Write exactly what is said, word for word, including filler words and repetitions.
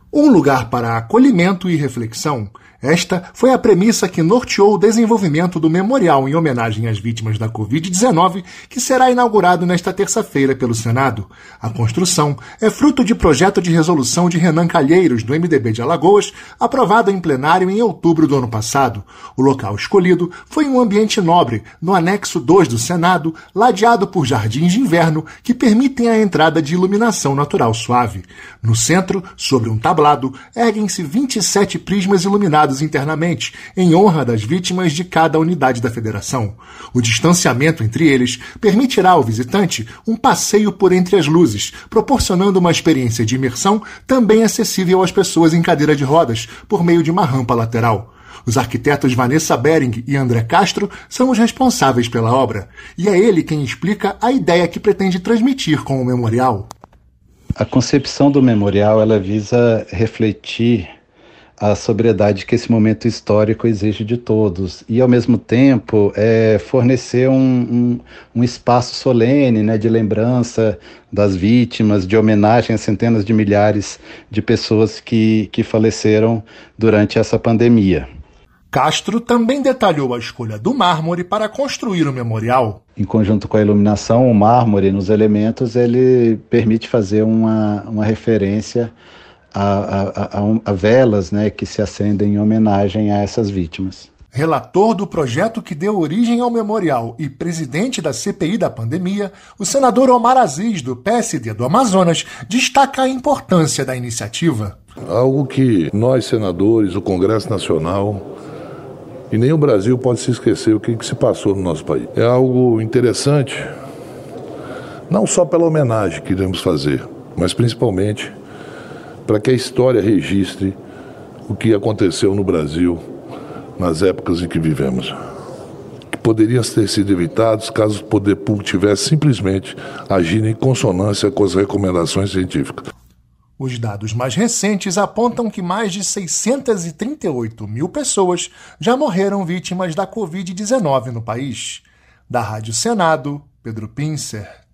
Um lugar para acolhimento e reflexão. Esta foi a premissa que norteou o desenvolvimento do memorial em homenagem às vítimas da covid dezenove, que será inaugurado nesta terça-feira pelo Senado. A construção é fruto de projeto de resolução de Renan Calheiros, do M D B de Alagoas, aprovado em plenário em outubro do ano passado. O local escolhido foi um ambiente nobre, no anexo dois do Senado, ladeado por jardins de inverno que permitem a entrada de iluminação natural suave. No centro, sobre um tablado, erguem-se vinte e sete prismas iluminados internamente, em honra das vítimas de cada unidade da federação. O distanciamento entre eles permitirá ao visitante um passeio por entre as luzes, proporcionando uma experiência de imersão também acessível às pessoas em cadeira de rodas, por meio de uma rampa lateral. Os arquitetos Vanessa Bering e André Castro são os responsáveis pela obra, e é ele quem explica a ideia que pretende transmitir com o memorial. A concepção do memorial ela visa refletir a sobriedade que esse momento histórico exige de todos e, ao mesmo tempo, é, fornecer um, um, um espaço solene, né, de lembrança das vítimas, de homenagem a centenas de milhares de pessoas que, que faleceram durante essa pandemia. Castro também detalhou a escolha do mármore para construir o memorial. Em conjunto com a iluminação, o mármore nos elementos ele permite fazer uma, uma referência A, a, a, a velas, né, que se acendem em homenagem a essas vítimas. Relator do projeto que deu origem ao memorial e presidente da C P I da pandemia, o senador Omar Aziz, do P S D do Amazonas, destaca a importância da iniciativa. Algo que nós, senadores, o Congresso Nacional e nem o Brasil pode se esquecer o que, que se passou no nosso país. É algo interessante, não só pela homenagem que iremos fazer, mas principalmente para que a história registre o que aconteceu no Brasil nas épocas em que vivemos, que poderiam ter sido evitados caso o poder público tivesse simplesmente agindo em consonância com as recomendações científicas. Os dados mais recentes apontam que mais de seiscentas e trinta e oito mil pessoas já morreram vítimas da covid dezenove no país. Da Rádio Senado, Pedro Pincer.